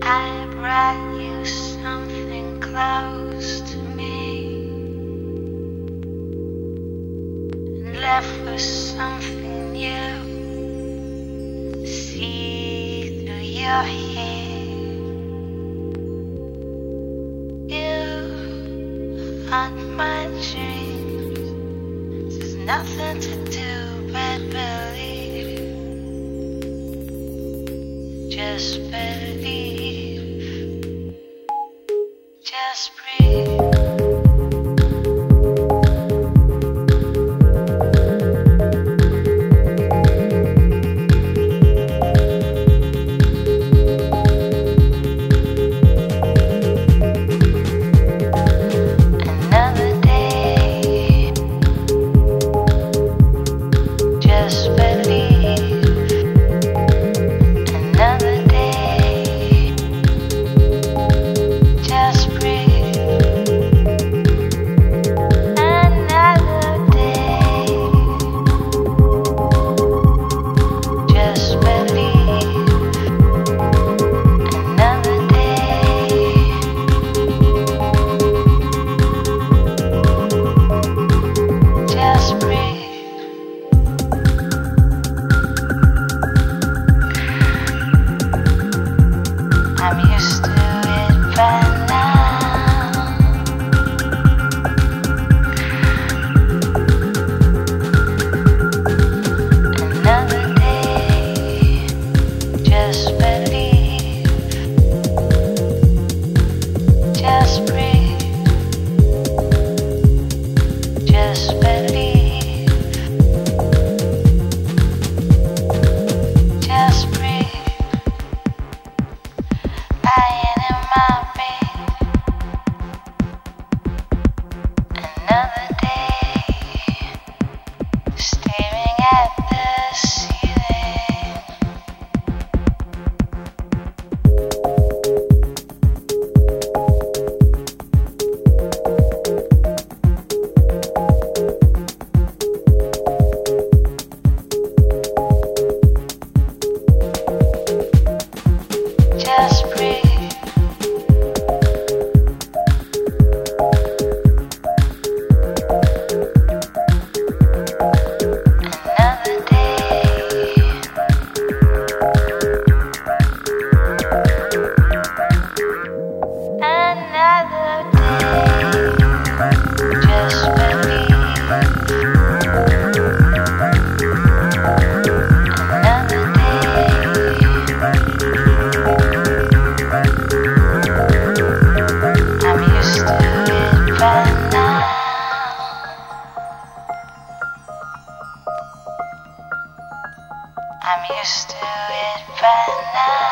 I brought you something close to me and left with something new. See through your hair, you haunt my dreams. There's nothing to do but believe. Just believe. Just breathe. I'm used to it by now. Another day, just believe. Just breathe. Just believe. Just breathe. Lying in my bed, another day, staring at the ceiling. Just breathe. Another day. Another day. Just believe. Another day. I'm used to it by now. I'm used to it by now.